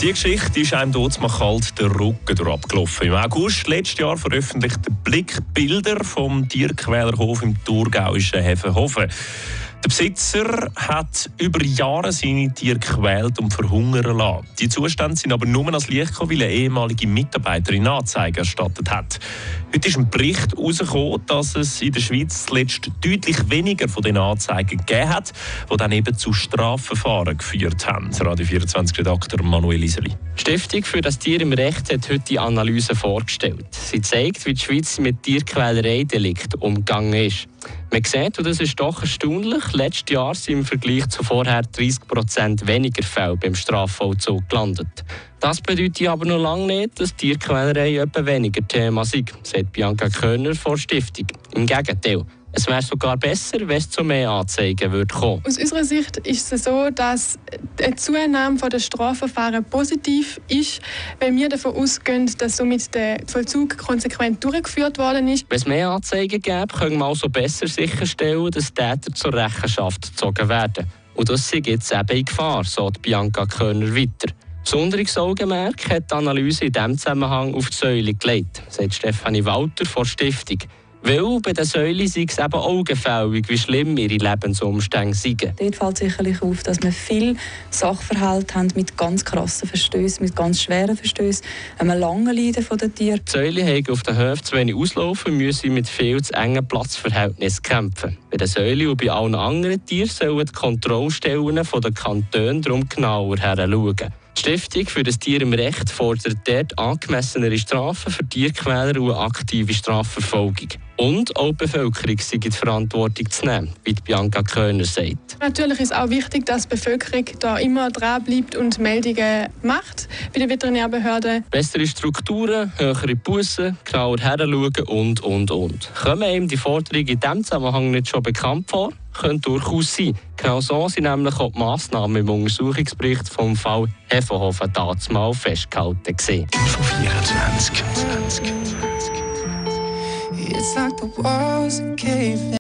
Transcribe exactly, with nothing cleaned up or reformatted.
Die Geschichte ist einem dort mal kalt den Rücken durchabgelaufen. Im August letztes Jahr veröffentlichte der Blick Bilder vom Tierquälerhof im thurgauischen Häfenhofen. Der Besitzer hat über Jahre seine Tiere gequält und verhungern lassen. Die Zustände sind aber nur ans Licht gekommen, weil eine ehemalige Mitarbeiterin Anzeige erstattet hat. Heute ist ein Bericht herausgekommen, dass es in der Schweiz zuletzt deutlich weniger von diesen Anzeigen gegeben hat, die dann eben zu Strafverfahren geführt haben. Radio vierundzwanzig-Redakteur Manuel Iseli. Die Stiftung für das Tier im Recht hat heute die Analyse vorgestellt. Sie zeigt, wie die Schweiz mit Tierquälerei-Delikt umgegangen ist. Man sieht, und das ist doch erstaunlich, letztes Jahr sind im Vergleich zu vorher dreißig Prozent weniger Fälle beim Strafvollzug gelandet. Das bedeutet aber noch lange nicht, dass Tierquälerei etwa weniger Thema sei, sagt Bianca Körner von der Stiftung. Im Gegenteil. Es wäre sogar besser, wenn es zu mehr Anzeigen würde kommen. Aus unserer Sicht ist es so, dass eine Zunahme der Strafverfahren positiv ist, weil wir davon ausgehen, dass somit der Vollzug konsequent durchgeführt worden ist. Wenn es mehr Anzeigen gäbe, können wir also besser sicherstellen, dass Täter zur Rechenschaft gezogen werden. Und das ist jetzt eben in Gefahr, sagt Bianca Körner weiter. Besonderes Augenmerk hat die Analyse in diesem Zusammenhang auf die Säule gelegt, sagt Stefanie Walter von der Stiftung. Weil bei den Säulen sei es eben augenfällig, wie schlimm ihre Lebensumstände sind. Dort fällt sicherlich auf, dass wir viele Sachverhalte haben mit ganz krassen Verstößen, mit ganz schweren Verstößen, einem langen Leiden von den Tieren. Die Säulen haben auf den Höfen zu wenig auslaufen und müssen mit viel zu engen Platzverhältnissen kämpfen. Bei den Säulen und bei allen anderen Tieren sollen die Kontrollstellen der Kantone darum genauer hinschauen. Die Stiftung für das Tier im Recht fordert dort angemessenere Strafen für Tierquäler und eine aktive Strafverfolgung. Und auch die Bevölkerung sei in die Verantwortung zu nehmen, wie Bianca Körner sagt. Natürlich ist es auch wichtig, dass die Bevölkerung da immer dran bleibt und Meldungen macht bei den Veterinärbehörden. Bessere Strukturen, höhere Bussen, genauer hinschauen und, und, und. Kommen einem die Forderungen in diesem Zusammenhang nicht schon bekannt vor? Könnte durchaus sein. Genau so sind nämlich auch die Massnahmen im Untersuchungsbericht vom Fall Häfenhofen damals festgehalten gewesen. vierundzwanzig. It's like the walls are caving.